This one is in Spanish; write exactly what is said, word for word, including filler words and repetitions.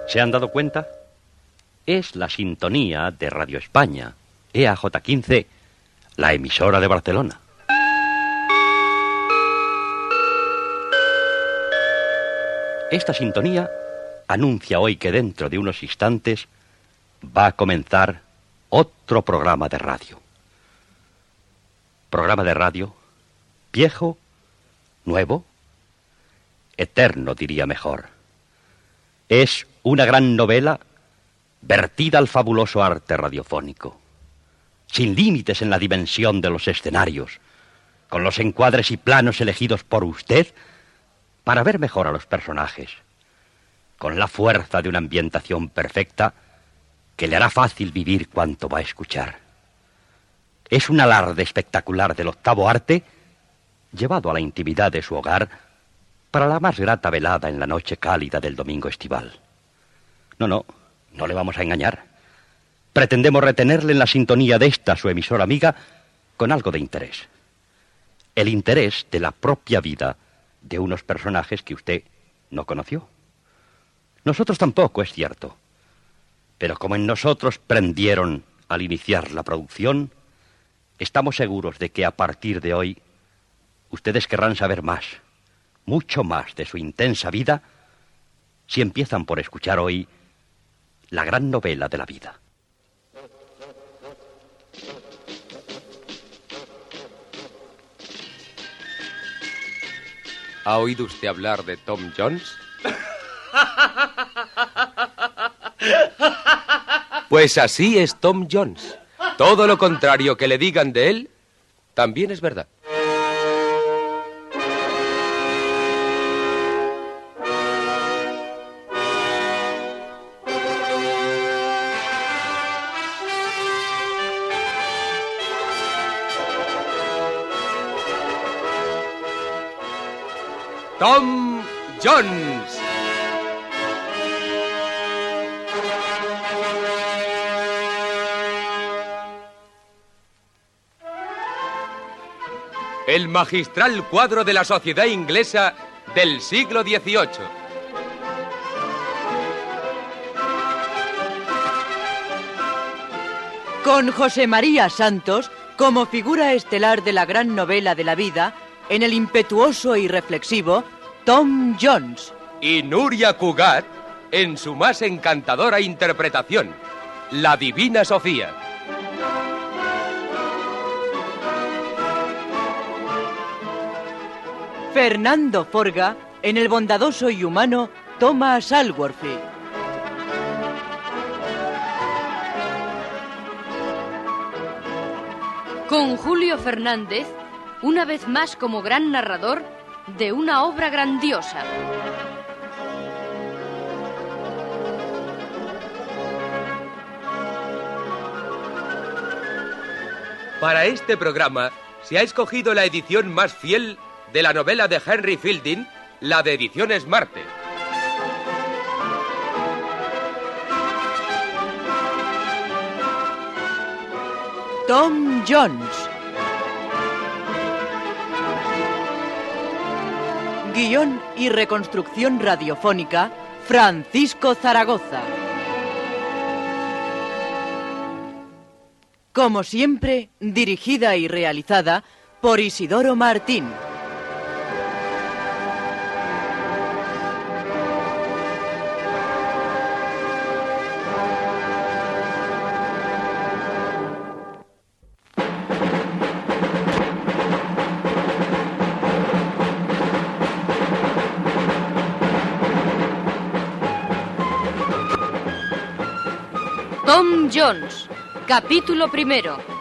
¿Se han dado cuenta? Es la sintonía de Radio España, E A J quince, la emisora de Barcelona. Esta sintonía anuncia hoy que dentro de unos instantes va a comenzar otro programa de radio. Programa de radio viejo, nuevo, eterno diría mejor. Es una gran novela vertida al fabuloso arte radiofónico, sin límites en la dimensión de los escenarios, con los encuadres y planos elegidos por usted para ver mejor a los personajes, con la fuerza de una ambientación perfecta que le hará fácil vivir cuanto va a escuchar. Es un alarde espectacular del octavo arte llevado a la intimidad de su hogar para la más grata velada en la noche cálida del domingo estival. No, no, no le vamos a engañar. Pretendemos retenerle en la sintonía de esta, su emisora amiga, con algo de interés. El interés de la propia vida de unos personajes que usted no conoció. Nosotros tampoco, es cierto. Pero como en nosotros prendieron al iniciar la producción, estamos seguros de que a partir de hoy ustedes querrán saber más, mucho más de su intensa vida, si empiezan por escuchar hoy la gran novela de la vida. ¿Ha oído usted hablar de Tom Jones? Pues así es Tom Jones. Todo lo contrario que le digan de él, también es verdad. Tom Jones. El magistral cuadro de la sociedad inglesa del siglo dieciocho. Con José María Santos como figura estelar de la gran novela de la vida, en el impetuoso y reflexivo Tom Jones. Y Nuria Cugat en su más encantadora interpretación, la Divina Sofía. Fernando Forga en el bondadoso y humano Thomas Alworthy. Con Julio Fernández, una vez más como gran narrador de una obra grandiosa. Para este programa se ha escogido la edición más fiel de la novela de Henry Fielding, la de Ediciones Marte. Tom Jones. Guión y reconstrucción radiofónica, Francisco Zaragoza. Como siempre, dirigida y realizada por Isidoro Martín. Tom Jones, capítulo primero.